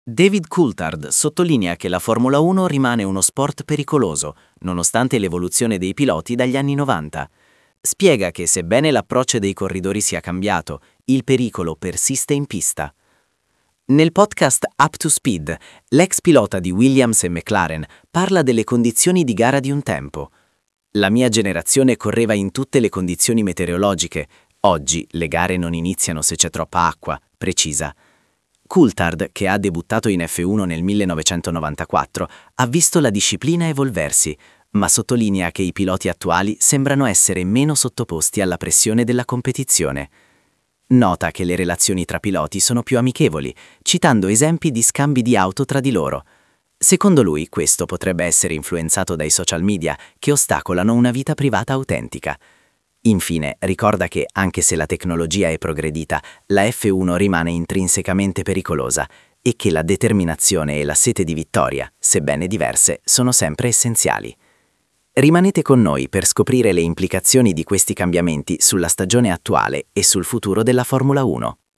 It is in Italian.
David Coulthard sottolinea che la Formula 1 rimane uno sport pericoloso, nonostante l'evoluzione dei piloti dagli anni 90. Spiega che sebbene l'approccio dei corridori sia cambiato, il pericolo persiste in pista. Nel podcast Up to Speed, l'ex pilota di Williams e McLaren parla delle condizioni di gara di un tempo. La mia generazione correva in tutte le condizioni meteorologiche. Oggi le gare non iniziano se c'è troppa acqua, precisa. Coulthard, che ha debuttato in F1 nel 1994, ha visto la disciplina evolversi, ma sottolinea che i piloti attuali sembrano essere meno sottoposti alla pressione della competizione. Nota che le relazioni tra piloti sono più amichevoli, citando esempi di scambi di auto tra di loro. Secondo lui, questo potrebbe essere influenzato dai social media che ostacolano una vita privata autentica. Infine, ricorda che, anche se la tecnologia è progredita, la F1 rimane intrinsecamente pericolosa e che la determinazione e la sete di vittoria, sebbene diverse, sono sempre essenziali. Rimanete con noi per scoprire le implicazioni di questi cambiamenti sulla stagione attuale e sul futuro della Formula 1.